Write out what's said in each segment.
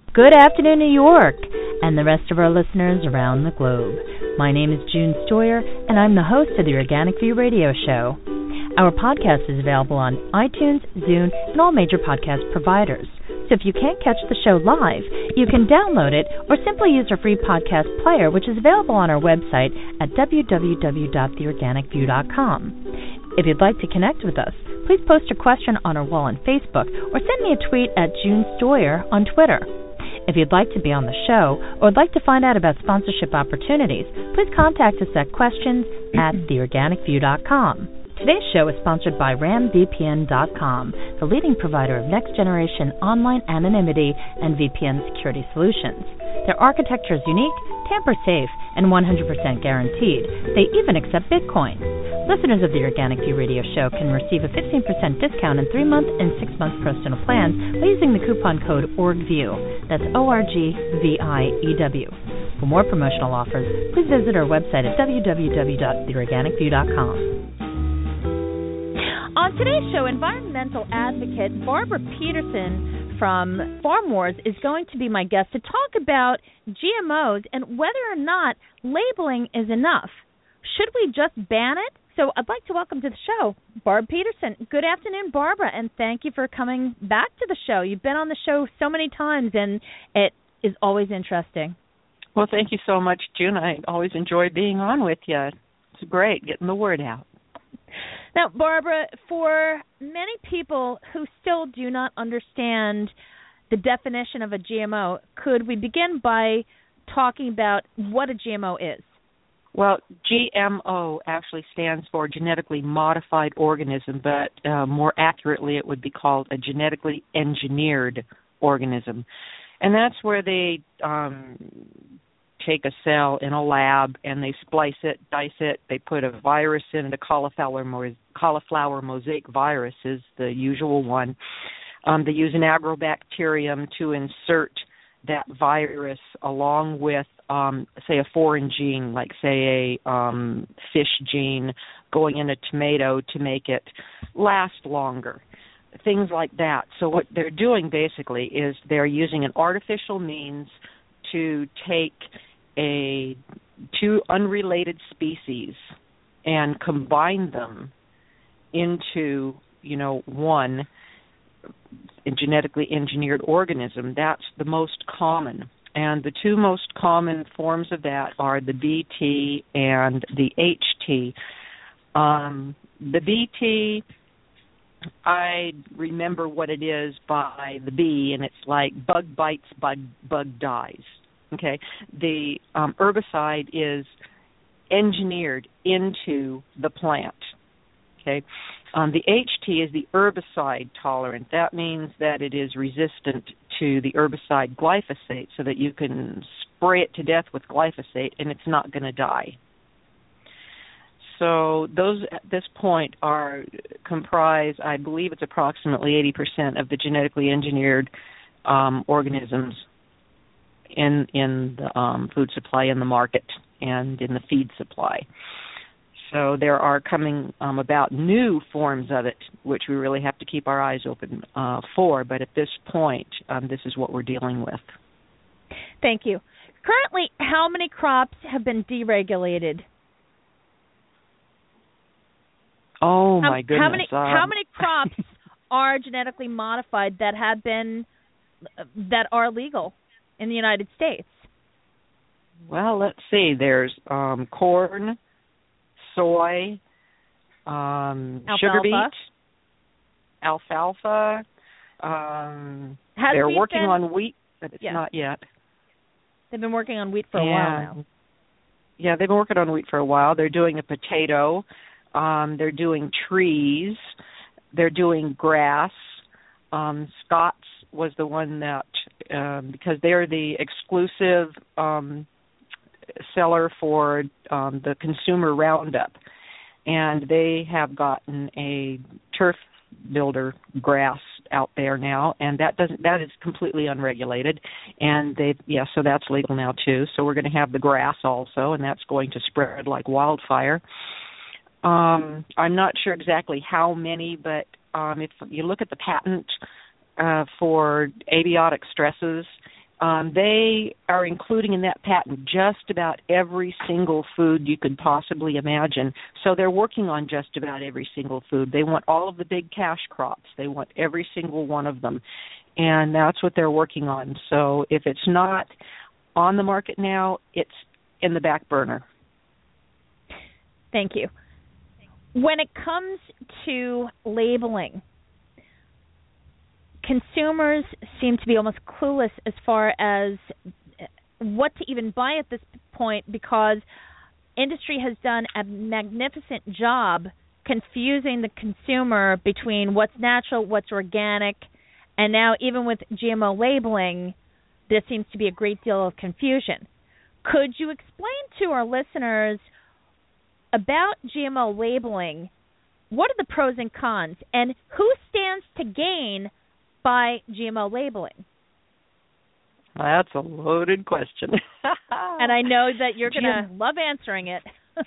Good afternoon, New York, and the rest of our listeners around the globe. My name is June Stoyer, and I'm the host of the Organic View Radio Show. Our podcast is available on iTunes, Zune, and all major podcast providers. So if you can't catch the show live, you can download it or simply use our free podcast player, which is available on our website at www.theorganicview.com. If you'd like to connect with us, please post a question on our wall on Facebook or send me a tweet at June Stoyer on Twitter. If you'd like to be on the show or would like to find out about sponsorship opportunities, please contact us at questions@theorganicview.com. Today's show is sponsored by RamVPN.com, the leading provider of next-generation online anonymity and VPN security solutions. Their architecture is unique, tamper-safe, and 100% guaranteed. They even accept Bitcoin. Listeners of the Organic View Radio Show can receive a 15% discount in 3-month and 6-month personal plans by using the coupon code ORGVIEW. That's ORGVIEW. For more promotional offers, please visit our website at www.theorganicview.com. On today's show, environmental advocate Barbara Peterson from Farm Wars is going to be my guest to talk about GMOs and whether or not labeling is enough. Should we just ban it? So I'd like to welcome to the show Barb Peterson. Good afternoon, Barbara, and thank you for coming back to the show. You've been on the show so many times, and it is always interesting. Well, thank you so much, June. I always enjoy being on with you. It's great getting the word out. Now, Barbara, for many people who still do not understand the definition of a GMO, could we begin by talking about what a GMO is? Well, GMO actually stands for genetically modified organism, but more accurately it would be called a genetically engineered organism. And that's where they take a cell in a lab and they splice it, dice it, they put a virus in it, a cauliflower mosaic virus is the usual one. They use an agrobacterium to insert that virus along with, say, a foreign gene, like, say, a fish gene going in a tomato to make it last longer, things like that. So what they're doing basically is they're using an artificial means to take two unrelated species and combine them into, one genetically engineered organism. That's the most common. And the two most common forms of that are the BT and the HT. The BT, I remember what it is by the B, and it's like bug bites, bug dies. Okay, the herbicide is engineered into the plant. Okay, the HT is the herbicide tolerant. That means that it is resistant to the herbicide glyphosate, so that you can spray it to death with glyphosate and it's not going to die. So those at this point comprise, I believe it's approximately 80% of the genetically engineered organisms in the food supply, in the market, and in the feed supply. So there are coming about new forms of it, which we really have to keep our eyes open for. But at this point, this is what we're dealing with. Thank you. Currently, how many crops have been deregulated? Oh, my goodness. How many crops are genetically modified that are legal in the United States? Well, let's see. There's corn, soy, sugar beet, alfalfa. They're working on wheat, but it's not yet. They've been working on wheat for a while now. Yeah, they've been working on wheat for a while. They're doing a potato. They're doing trees. They're doing grass. Scott's was the one that, because they're the exclusive seller for the consumer Roundup, and they have gotten a turf builder grass out there now, and that is completely unregulated, and so that's legal now too. So we're going to have the grass also, and that's going to spread like wildfire. I'm not sure exactly how many, but if you look at the patent for abiotic stresses, They are including in that patent just about every single food you could possibly imagine. So they're working on just about every single food. They want all of the big cash crops. They want every single one of them. And that's what they're working on. So if it's not on the market now, it's in the back burner. Thank you. When it comes to labeling, consumers seem to be almost clueless as far as what to even buy at this point, because industry has done a magnificent job confusing the consumer between what's natural, what's organic, and now even with GMO labeling, there seems to be a great deal of confusion. Could you explain to our listeners about GMO labeling? What are the pros and cons, and who stands to gain by GMO labeling? That's a loaded question. And I know that you're going to love answering it.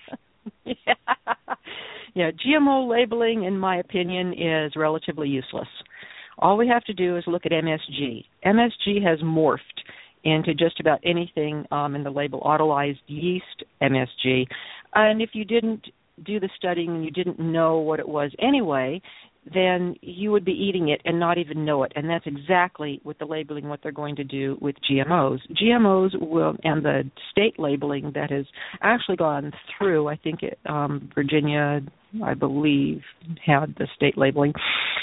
Yeah, GMO labeling, in my opinion, is relatively useless. All we have to do is look at MSG. MSG has morphed into just about anything in the label, autolyzed yeast MSG. And if you didn't do the studying and you didn't know what it was anyway, then you would be eating it and not even know it. And that's exactly with the labeling what they're going to do with GMOs. GMOs will, and the state labeling that has actually gone through, I think Virginia, I believe, had the state labeling.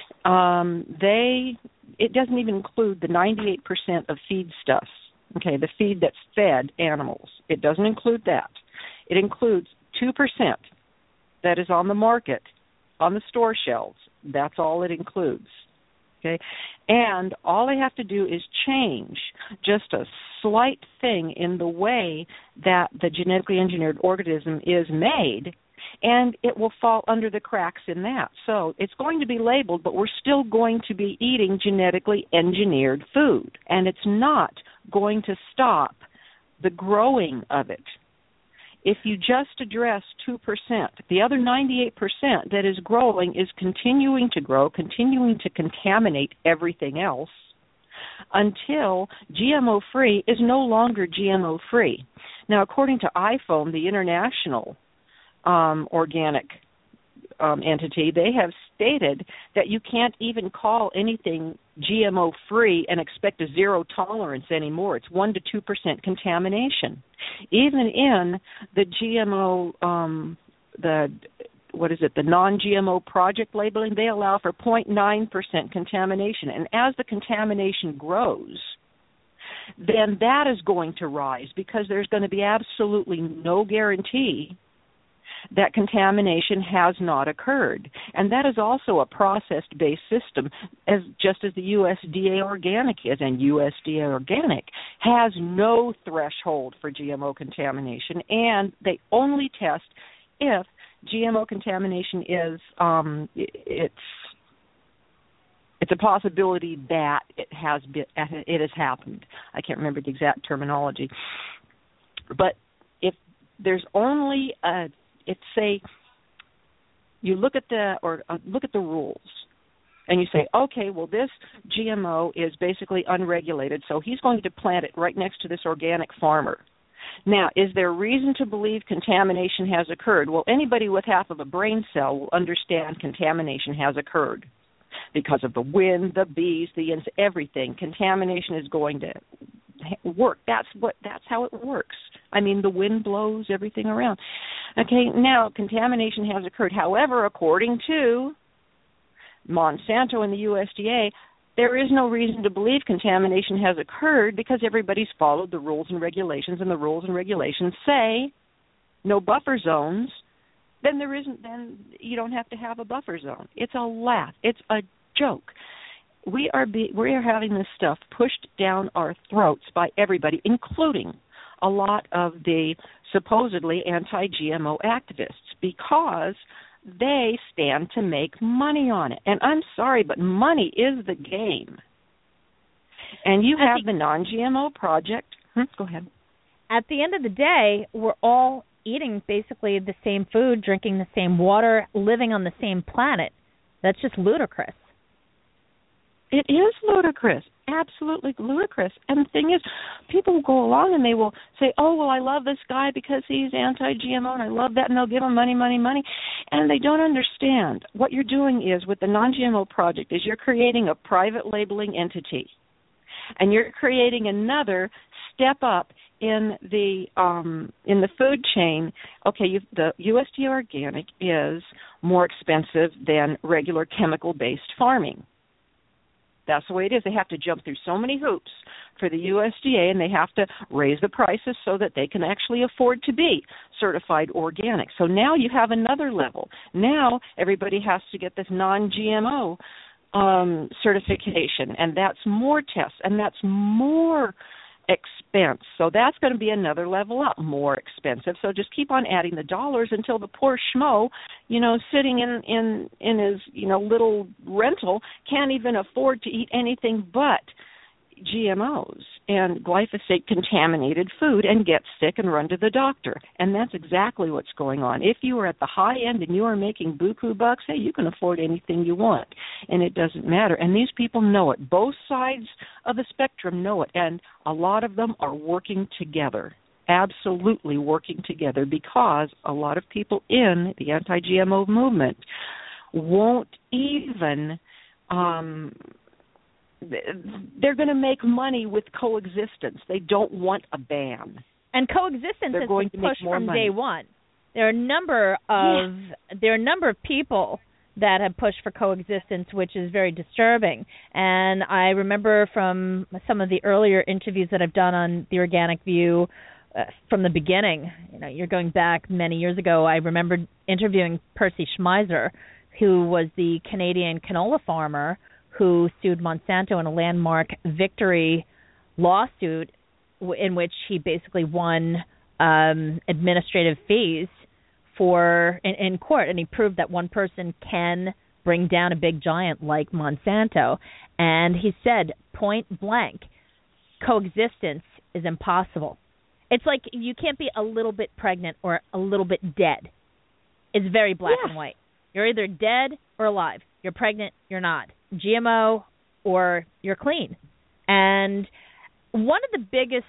It doesn't even include the 98% of feedstuffs, okay, the feed that's fed animals. It doesn't include that. It includes 2% that is on the market, on the store shelves. That's all it includes, okay? And all they have to do is change just a slight thing in the way that the genetically engineered organism is made, and it will fall under the cracks in that. So it's going to be labeled, but we're still going to be eating genetically engineered food, and it's not going to stop the growing of it. If you just address 2%, the other 98% that is growing is continuing to grow, continuing to contaminate everything else until GMO-free is no longer GMO-free. Now, according to IFOAM, the international organic entity, they have stated that you can't even call anything GMO-free and expect a zero tolerance anymore. It's 1% to 2% contamination. Even in the GMO, the non-GMO project labeling, they allow for 0.9% contamination. And as the contamination grows, then that is going to rise because there's going to be absolutely no guarantee that contamination has not occurred. And that is also a process-based system, just as the USDA Organic is. And USDA Organic has no threshold for GMO contamination, and they only test if GMO contamination is it's a possibility that it has happened. I can't remember the exact terminology. But if there's only say you look at the rules and you say, okay, well, this GMO is basically unregulated, so he's going to plant it right next to this organic farmer. Now, is there reason to believe contamination has occurred? Well, anybody with half of a brain cell will understand contamination has occurred because of the wind, the bees, the insects, everything. Contamination is going to work. That's how it works. I mean, the wind blows everything around. Okay, now contamination has occurred. However, according to Monsanto and the USDA, there is no reason to believe contamination has occurred because everybody's followed the rules and regulations, and the rules and regulations say no buffer zones. Then you don't have to have a buffer zone. It's a laugh. It's a joke. We are having this stuff pushed down our throats by everybody, including a lot of the supposedly anti-GMO activists, because they stand to make money on it. And I'm sorry, but money is the game. And you have the non-GMO project. Go ahead. At the end of the day, we're all eating basically the same food, drinking the same water, living on the same planet. That's just ludicrous. It is ludicrous. absolutely ludicrous. And the thing is, people will go along and they will say, oh, well, I love this guy because he's anti-GMO, and I love that, and they'll give him money. And they don't understand. What you're doing is, with the Non-GMO Project, is you're creating a private labeling entity. And you're creating another step up in the food chain. Okay, the USDA organic is more expensive than regular chemical-based farming. That's the way it is. They have to jump through so many hoops for the USDA, and they have to raise the prices so that they can actually afford to be certified organic. So now you have another level. Now everybody has to get this non-GMO certification, and that's more tests, and that's more expense. So that's going to be another level up, more expensive. So just keep on adding the dollars until the poor schmo, sitting in his, little rental can't even afford to eat anything but GMOs and glyphosate-contaminated food and get sick and run to the doctor. And that's exactly what's going on. If you are at the high end and you are making buku bucks, hey, you can afford anything you want, and it doesn't matter. And these people know it. Both sides of the spectrum know it, and a lot of them are working together, absolutely working together, because a lot of people in the anti-GMO movement won't even they're going to make money with coexistence. They don't want a ban. And coexistence has been pushed from day one. There are a number of people that have pushed for coexistence, which is very disturbing. And I remember from some of the earlier interviews that I've done on The Organic View from the beginning, you're going back many years ago, I remember interviewing Percy Schmeiser, who was the Canadian canola farmer who sued Monsanto in a landmark victory lawsuit in which he basically won administrative fees in court, and he proved that one person can bring down a big giant like Monsanto. And he said, point blank, coexistence is impossible. It's like you can't be a little bit pregnant or a little bit dead. It's very black and white. You're either dead or alive. You're pregnant, you're not. GMO or you're clean. And one of the biggest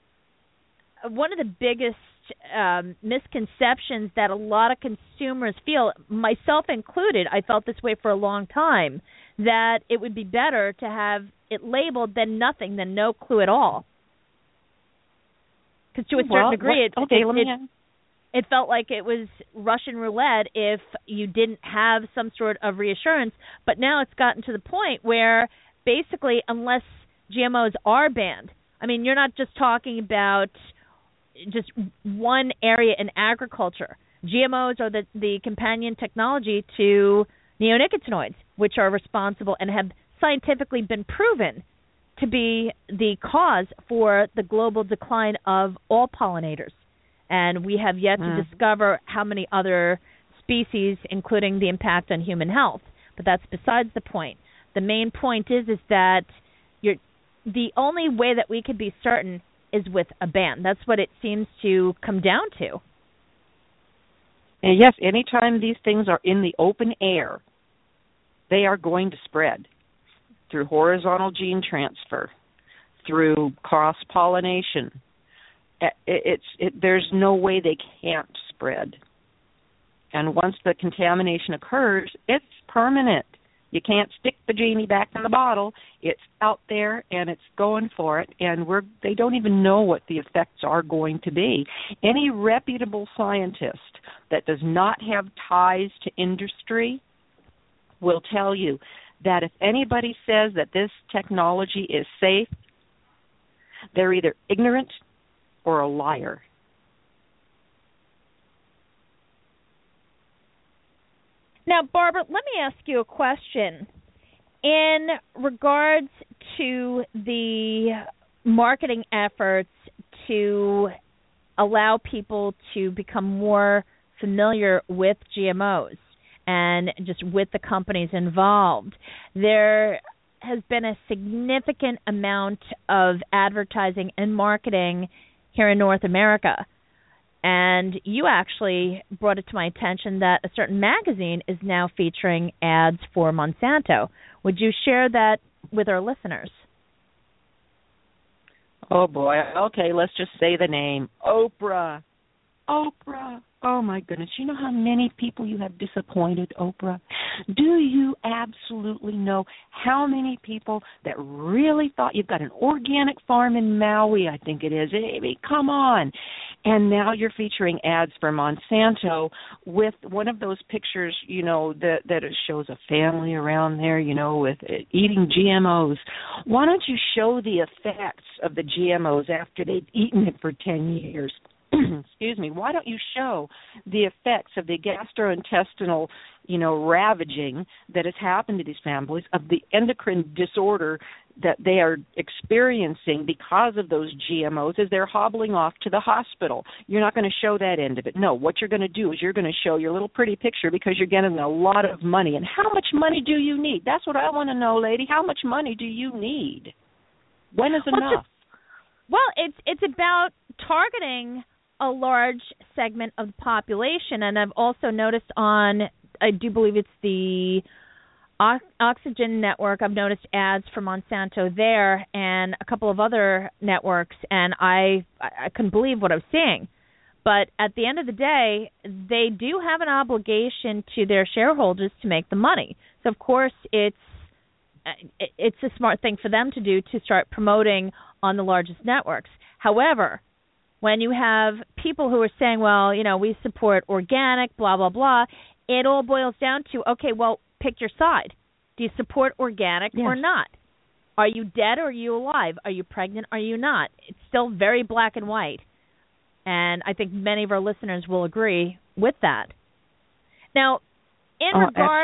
misconceptions that a lot of consumers feel, myself included, I felt this way for a long time, that it would be better to have it labeled than nothing, than no clue at all. Because to a certain degree, it felt like it was Russian roulette if you didn't have some sort of reassurance. But now it's gotten to the point where basically, unless GMOs are banned, I mean, you're not just talking about just one area in agriculture. GMOs are the companion technology to neonicotinoids, which are responsible and have scientifically been proven to be the cause for the global decline of all pollinators. And we have yet to discover how many other species, including the impact on human health. But that's besides the point. The main point is that the only way that we could be certain is with a ban. That's what it seems to come down to. And yes, anytime these things are in the open air, they are going to spread through horizontal gene transfer, through cross-pollination. There's no way they can't spread. And once the contamination occurs, it's permanent. You can't stick the genie back in the bottle. It's out there, and it's going for it, and they don't even know what the effects are going to be. Any reputable scientist that does not have ties to industry will tell you that if anybody says that this technology is safe, they're either ignorant or a liar. Now, Barbara, let me ask you a question. In regards to the marketing efforts to allow people to become more familiar with GMOs and just with the companies involved, there has been a significant amount of advertising and marketing here in North America. And you actually brought it to my attention that a certain magazine is now featuring ads for Monsanto. Would you share that with our listeners? Oh, boy. Okay, let's just say the name. Oprah. Oprah. Oh, my goodness. You know how many people you have disappointed, Oprah? Do you absolutely know how many people that really thought you've got an organic farm in Maui, I think it is. Amy, come on. And now you're featuring ads for Monsanto with one of those pictures, you know, that it shows a family around there, you know, with eating GMOs. Why don't you show the effects of the GMOs after they've eaten it for 10 years? Excuse me, why don't you show the effects of the gastrointestinal, you know, ravaging that has happened to these families, of the endocrine disorder that they are experiencing because of those GMOs as they're hobbling off to the hospital. You're not going to show that end of it. No, what you're going to do is you're going to show your little pretty picture because you're getting a lot of money. And how much money do you need? That's what I want to know, lady. How much money do you need? When is enough? Well, it's about targeting a large segment of the population, and I've also noticed on, I do believe it's the Oxygen Network, I've noticed ads for Monsanto there and a couple of other networks, and I couldn't believe what I was seeing. But at the end of the day, they do have an obligation to their shareholders to make the money. So, of course, it's a smart thing for them to do to start promoting on the largest networks. However, when you have people who are saying, well, you know, we support organic, blah, blah, blah, it all boils down to, okay, well, pick your side. Do you support organic or not? Are you dead or are you alive? Are you pregnant or are you not? It's still very black and white. And I think many of our listeners will agree with that. Now, in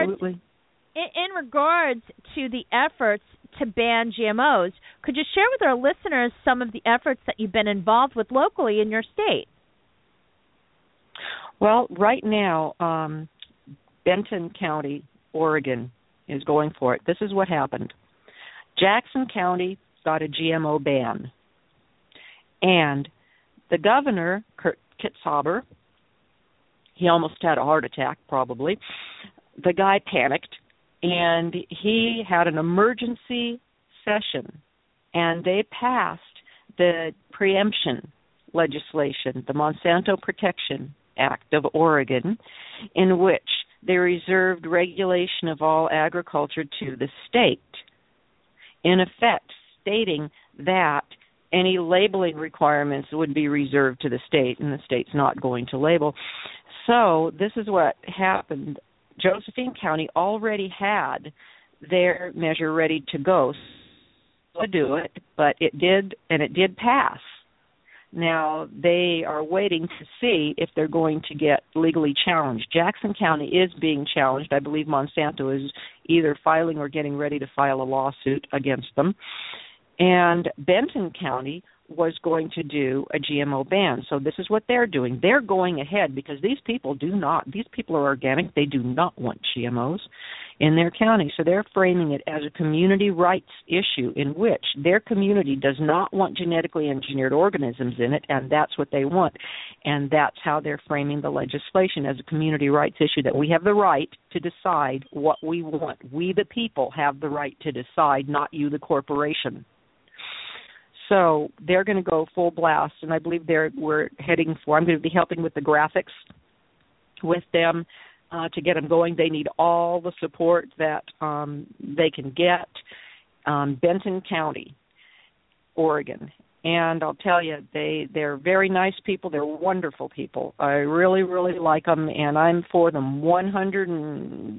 regards to the efforts to ban GMOs, could you share with our listeners some of the efforts that you've been involved with locally in your state? Well, right now, Benton County, Oregon, is going for it. This is what happened. Jackson County got a GMO ban. And the governor, Kurt Kitzhaber, he almost had a heart attack, probably. The guy panicked, and he had an emergency session, and they passed the preemption legislation, the Monsanto Protection Act of Oregon, in which they reserved regulation of all agriculture to the state, in effect stating that any labeling requirements would be reserved to the state, and the state's not going to label. So this is what happened. Josephine County already had their measure ready to go to do it, but it did pass. Now, they are waiting to see if they're going to get legally challenged. Jackson County is being challenged. I believe Monsanto is either filing or getting ready to file a lawsuit against them. And Benton County was going to do a GMO ban. So this is what they're doing. They're going ahead because these people are organic. They do not want GMOs in their county. So they're framing it as a community rights issue in which their community does not want genetically engineered organisms in it, and that's what they want. And that's how they're framing the legislation, as a community rights issue, that we have the right to decide what we want. We, the people, have the right to decide, not you, the corporation. So they're going to go full blast, and I believe we're heading for, I'm going to be helping with the graphics with them to get them going. They need all the support that they can get. Benton County, Oregon. And I'll tell you, they're very nice people. They're wonderful people. I really, really like them, and I'm for them 150%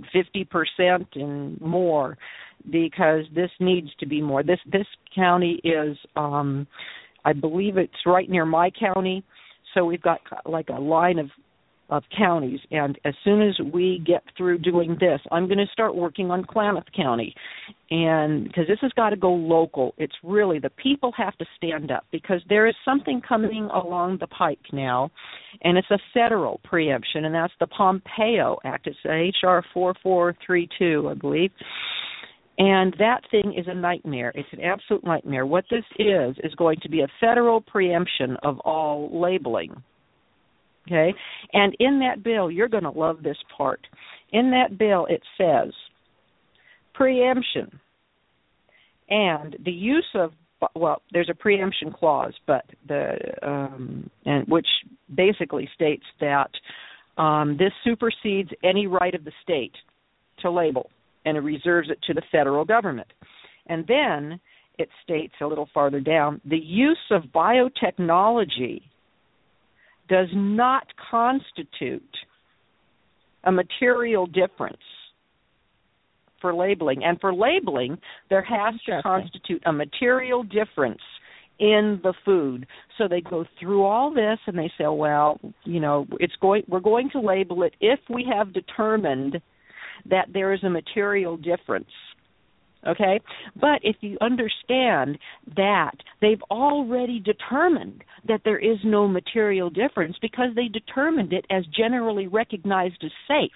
and more, because this needs to be more. This county is, I believe it's right near my county, so we've got like a line of counties, and as soon as we get through doing this, I'm going to start working on Klamath County, and because this has got to go local. It's really, the people have to stand up, because there is something coming along the pike now, and it's a federal preemption, and that's the Pompeo Act. It's H.R. 4432, I believe. And that thing is a nightmare. It's an absolute nightmare. What this is going to be a federal preemption of all labeling. Okay? And in that bill, you're going to love this part. In that bill, it says preemption and the use of there's a preemption clause, but and which basically states that this supersedes any right of the state to label, and it reserves it to the federal government. And then it states a little farther down, the use of biotechnology does not constitute a material difference for labeling. And for labeling, there has to constitute a material difference in the food. So they go through all this and they say, well, we're going to label it if we have determined that there is a material difference. Okay? But if you understand that they've already determined that there is no material difference because they determined it as generally recognized as safe.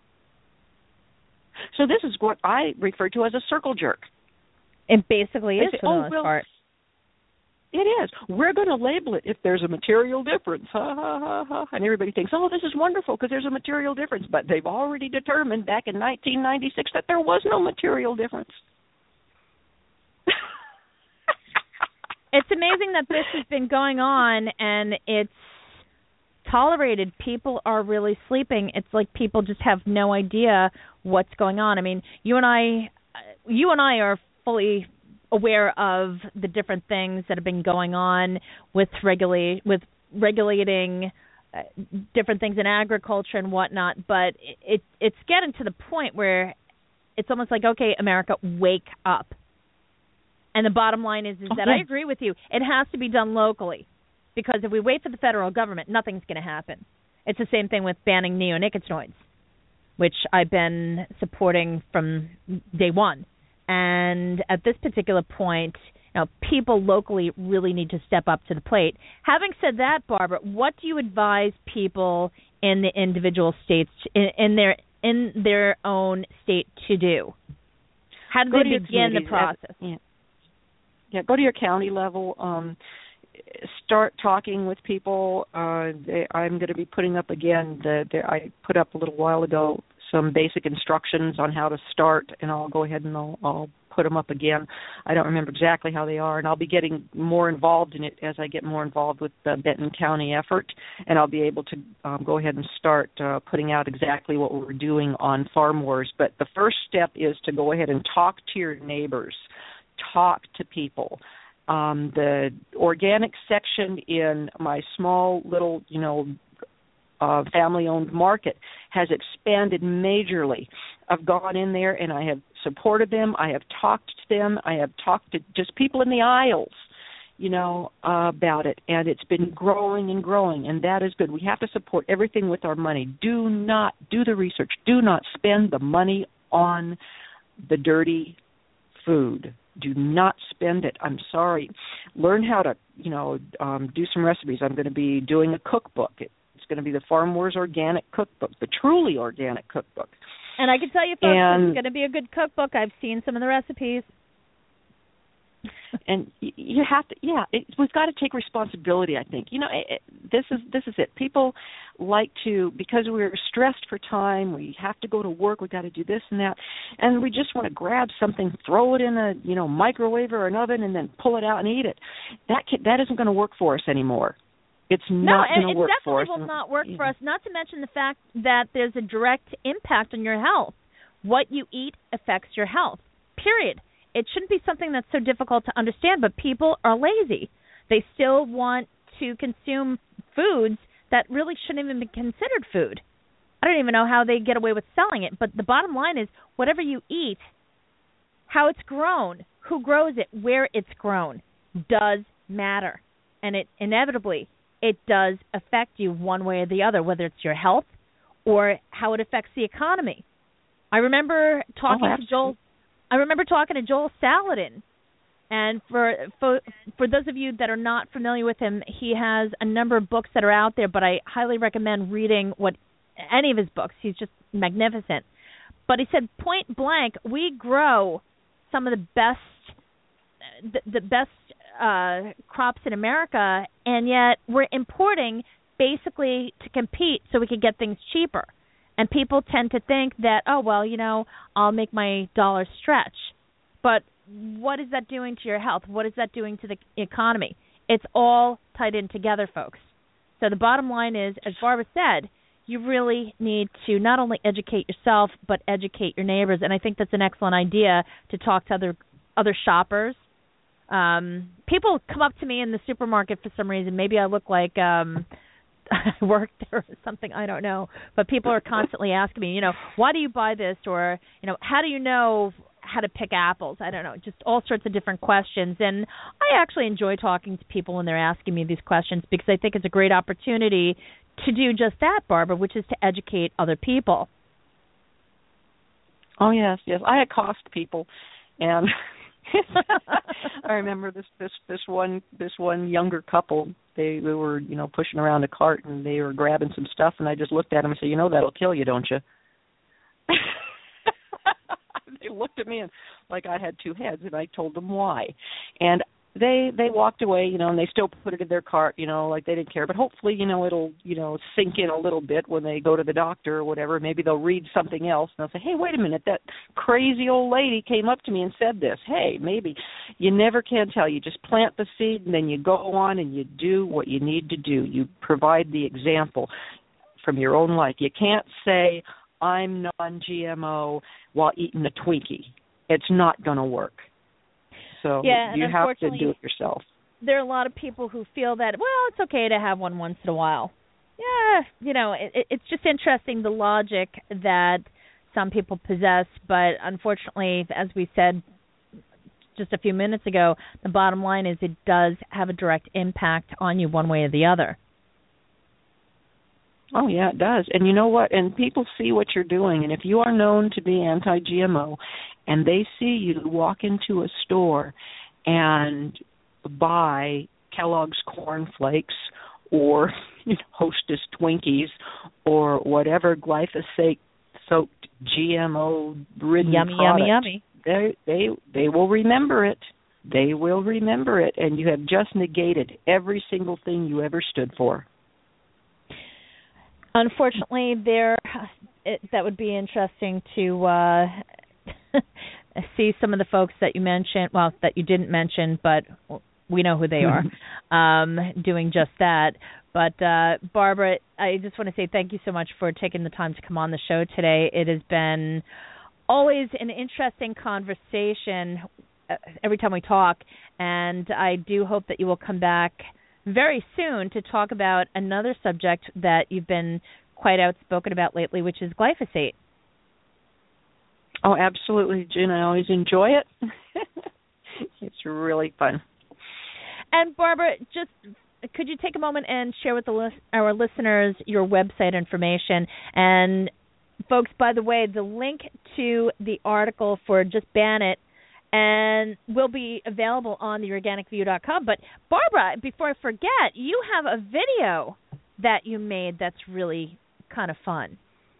So this is what I refer to as a circle jerk. It basically is for the most part. It is. We're going to label it if there's a material difference. Ha, ha, ha, ha. And everybody thinks, oh, this is wonderful because there's a material difference. But they've already determined back in 1996 that there was no material difference. It's amazing that this has been going on and it's tolerated. People are really sleeping. It's like people just have no idea what's going on. I mean, you and I are fully aware of the different things that have been going on with regulating different things in agriculture and whatnot, but it's getting to the point where it's almost like, okay, America, wake up. And the bottom line is that I agree with you. It has to be done locally, because if we wait for the federal government, nothing's going to happen. It's the same thing with banning neonicotinoids, which I've been supporting from day one. And at this particular point, people locally really need to step up to the plate. Having said that, Barbara, what do you advise people in the individual states, in their own state, to do? How do they begin the process? Yeah, go to your county level. Start talking with people. I'm going to be putting up again. I put up a little while ago some basic instructions on how to start, and I'll go ahead and I'll put them up again. I don't remember exactly how they are, and I'll be getting more involved in it as I get more involved with the Benton County effort, and I'll be able to go ahead and start putting out exactly what we're doing on Farm Wars. But the first step is to go ahead and talk to your neighbors. Talk to people. The organic section in my small little, family-owned market has expanded majorly. I've gone in there and I have supported them. I have talked to them. I have talked to just people in the aisles, about it. And it's been growing and growing, and that is good. We have to support everything with our money. Do not do the research. Do not spend the money on the dirty food. Do not spend it. I'm sorry. Learn how to, do some recipes. I'm going to be doing a cookbook. It's going to be the Farm Wars Organic Cookbook, the truly organic cookbook. And I can tell you, folks, it's going to be a good cookbook. I've seen some of the recipes. And you have to, we've got to take responsibility, I think. This is it. People like to, because we're stressed for time, we have to go to work, we've got to do this and that, and we just want to grab something, throw it in a microwave or an oven, and then pull it out and eat it. That isn't going to work for us anymore. It's not going to work for us. No, it definitely will not work for us, not to mention the fact that there's a direct impact on your health. What you eat affects your health, period. It shouldn't be something that's so difficult to understand, but people are lazy. They still want to consume foods that really shouldn't even be considered food. I don't even know how they get away with selling it, but the bottom line is whatever you eat, how it's grown, who grows it, where it's grown, does matter. And it inevitably, it does affect you one way or the other, whether it's your health or how it affects the economy. I remember talking to Joel Salatin, and for those of you that are not familiar with him, he has a number of books that are out there, but I highly recommend reading any of his books. He's just magnificent. But he said, point blank, we grow some of the best crops in America, and yet we're importing basically to compete so we can get things cheaper. And people tend to think that, I'll make my dollar stretch. But what is that doing to your health? What is that doing to the economy? It's all tied in together, folks. So the bottom line is, as Barbara said, you really need to not only educate yourself, but educate your neighbors. And I think that's an excellent idea to talk to other shoppers. People come up to me in the supermarket for some reason. Maybe I look like I work there or something. I don't know. But people are constantly asking me, why do you buy this? Or, how do you know how to pick apples? I don't know. Just all sorts of different questions. And I actually enjoy talking to people when they're asking me these questions because I think it's a great opportunity to do just that, Barbara, which is to educate other people. Oh, yes. I accost people, and I remember this one younger couple. They were pushing around a cart and they were grabbing some stuff, and I just looked at them and said, that'll kill you, don't you? They looked at me and like I had two heads, and I told them why. And they walked away, and they still put it in their cart, like they didn't care. But hopefully, it'll, sink in a little bit when they go to the doctor or whatever. Maybe they'll read something else and they'll say, hey, wait a minute, that crazy old lady came up to me and said this. Hey, maybe. You never can tell. You just plant the seed and then you go on and you do what you need to do. You provide the example from your own life. You can't say, I'm non-GMO while eating a Twinkie. It's not going to work. So you have to do it yourself. There are a lot of people who feel that, it's okay to have one once in a while. Yeah, it's just interesting the logic that some people possess. But unfortunately, as we said just a few minutes ago, the bottom line is it does have a direct impact on you one way or the other. Oh, yeah, it does. And you know what? And people see what you're doing. And if you are known to be anti-GMO and they see you walk into a store and buy Kellogg's Corn Flakes or Hostess Twinkies or whatever glyphosate-soaked GMO-ridden yummy. They will remember it. They will remember it. And you have just negated every single thing you ever stood for. Unfortunately, that would be interesting to see some of the folks that you mentioned, that you didn't mention, but we know who they are, doing just that. But, Barbara, I just want to say thank you so much for taking the time to come on the show today. It has been always an interesting conversation every time we talk, and I do hope that you will come back very soon to talk about another subject that you've been quite outspoken about lately, which is glyphosate. Oh, absolutely, Jen. I always enjoy it. It's really fun. And Barbara, just could you take a moment and share with our listeners your website information? And folks, by the way, the link to the article for Just Ban It and will be available on theorganicview.com. But Barbara, before I forget, you have a video that you made that's really kind of fun.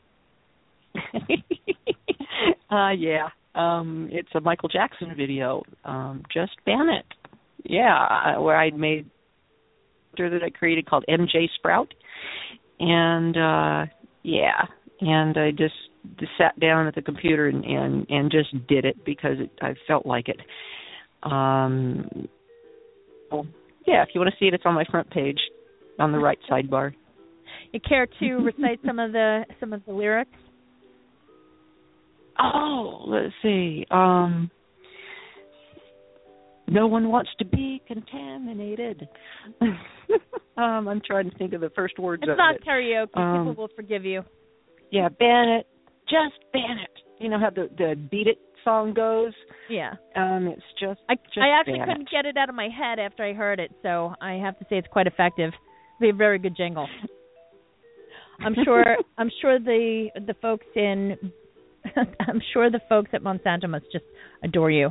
Yeah. It's a Michael Jackson video. Just Ban It. Yeah, where I made a character that I created called MJ Sprout. And and I just sat down at the computer and just did it because I felt like it. Well, yeah, if you want to see it, it's on my front page on the right sidebar. You care to recite some of the lyrics? Oh, let's see. No one wants to be contaminated. I'm trying to think of the first words of it. It's not karaoke. People will forgive you. Yeah, ban it. Just ban it. You know how the Beat It song goes? Yeah. It's just I actually couldn't get it out of my head after I heard it, so I have to say it's quite effective. It'd be a very good jingle. I'm sure the folks at Monsanto must just adore you.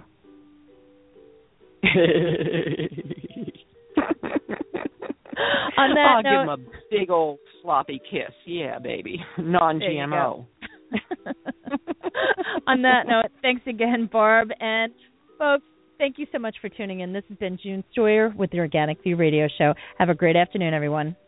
On that note, give him a big old sloppy kiss. Yeah, baby. Non-GMO. On that note, thanks again, Barb. And folks, thank you so much for tuning in. This has been June Stoyer with the Organic View Radio Show. Have a great afternoon, everyone.